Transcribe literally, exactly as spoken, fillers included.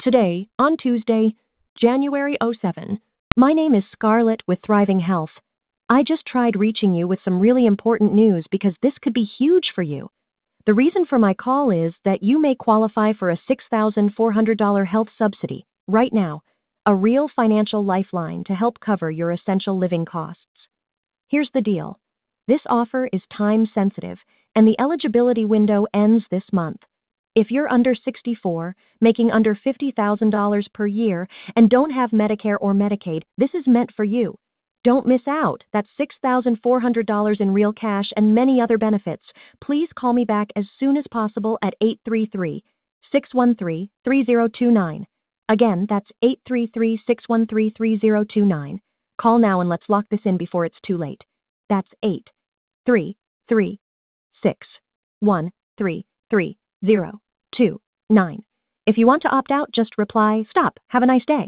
Today, on Tuesday, January seventh, my name is Scarlett with Thriving Health. I just tried reaching you with some really important news because this could be huge for you. The reason for my call is that you may qualify for a six thousand four hundred dollars health subsidy right now, a real financial lifeline to help cover your essential living costs. Here's the deal. This offer is time sensitive, and the eligibility window ends this month. If you're under sixty-four, making under fifty thousand dollars per year, and don't have Medicare or Medicaid, this is meant for you. Don't miss out. That's six thousand four hundred dollars in real cash and many other benefits. Please call me back as soon as possible at eight three three, six one three, three zero two nine. Again, that's eight three three, six one three, three zero two nine. Call now and let's lock this in before it's too late. That's eight three three, six one three, three zero two nine. If you want to opt out, just reply, "Stop. Have a nice day."